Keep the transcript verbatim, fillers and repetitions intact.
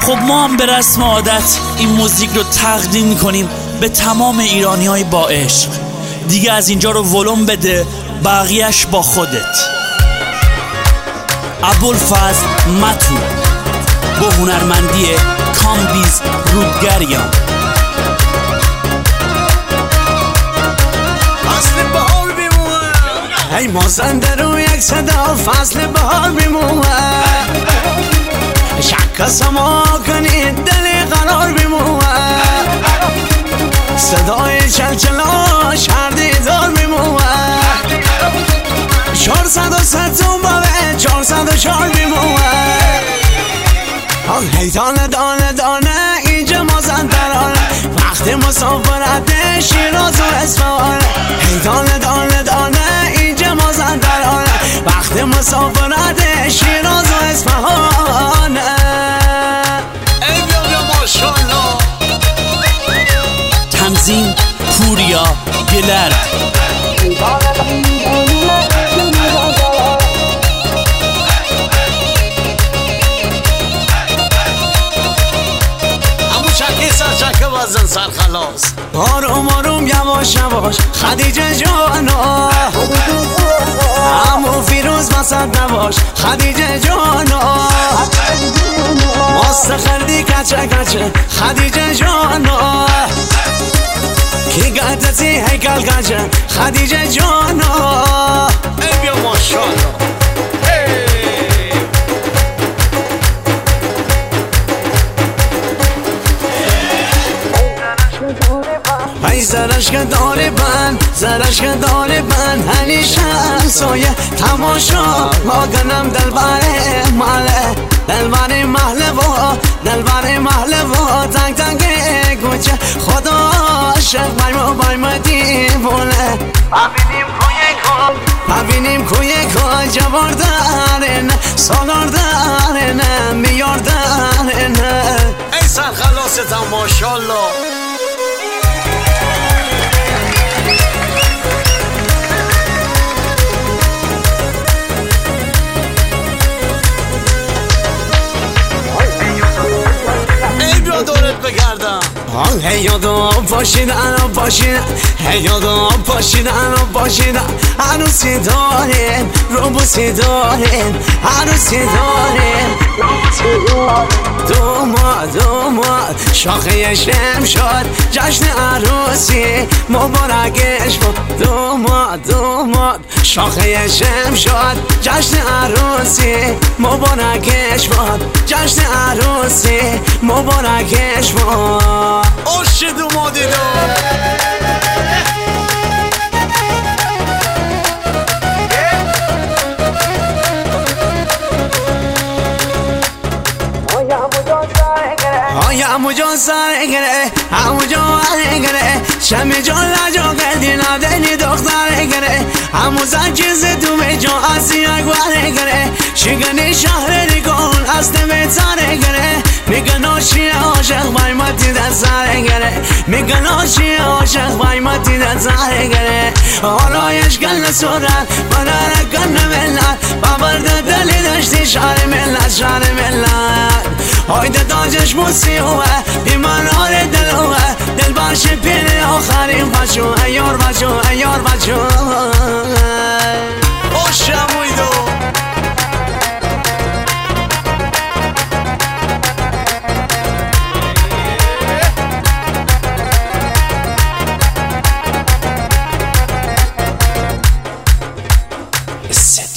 خب ما هم به رسم عادت این موزیک رو تقدیم میکنیم به تمام ایرانی های با عشق. دیگه از اینجا رو ولوم بده، بقیهش با خودت. ابوالفضل متو با هنرمندی کامبیز رودگریان. فصل بهار بیمونه، ای مازنده رو یک صدا فصل بهار بیمونه. شک سما کنید دل قرار بیمونه، صدای چلچلا شهر دیدار بیمونه. چهارصد و ستون باوه چهارصد و چهار بیمونه. هی دانه دانه دانه اینجا مازندرانه، وقتی مسافرت شیراز و اصفهان. هی دانه دانه دانه اینجا مازندرانه، وقتی مسافرت شیراز و اصفهان. ای بیا بیا ماشاءالله. تنظیم پوریا گلرد. بازن سر خلاص. آروم آروم یواش یواش خدیجه جانا، امو فیروز وسط نباش خدیجه جانا. ماست خردی کچه کچه خدیجه جانا، کی گردتی هیکل کچه خدیجه جانا. ای بیا ماشاءالله. ای زرش که داره بند، زرش که داره بند، هنیشه سایه تماشا ماگنم دلبره محله، دلبره محله و دلبره محله و تنگ تنگ گوچه خدا عاشق بایم بایم دیوونه. ببینیم کوی کن ببینیم کوی کن جوار داره نه سالار داره نه میار داره نه. ای سر خلاصت هم ماشاءالله. دورت بگردم. هی یادو پاشیدن و پاشیدن، هی یادو پاشیدن و پاشیدن. عروسی داریم روبوسی داریم، عروسی داریم دو ماه دو ماه شاخه شم شد جشن عروسی مبارکش بود. دو ماه دو ماه شاخه شم شد جشن عروسی مبارکش بود، جشن عروسی مبارکش بود. اوش دو ماه دیدو همو جان سر گره همو جان گره شمی جان لجا کردی ندنی دختر گره همو زن چیز تو به جان اسی اگوار گره شگنی شهر دیگون از نمیتر گره میگن آشی عاشق بایمتی در سر گره میگن آشی عاشق بایمتی در سر گره آرایش گل سورت براره کن ملت بابرد دلی داشتی شهر ملت شهر ملت هایده تاجش موسیوه بیمان آره دلوه دل باشه پیر آخرین بچو ایار بچو ایار بچو اوشمویدو Sit.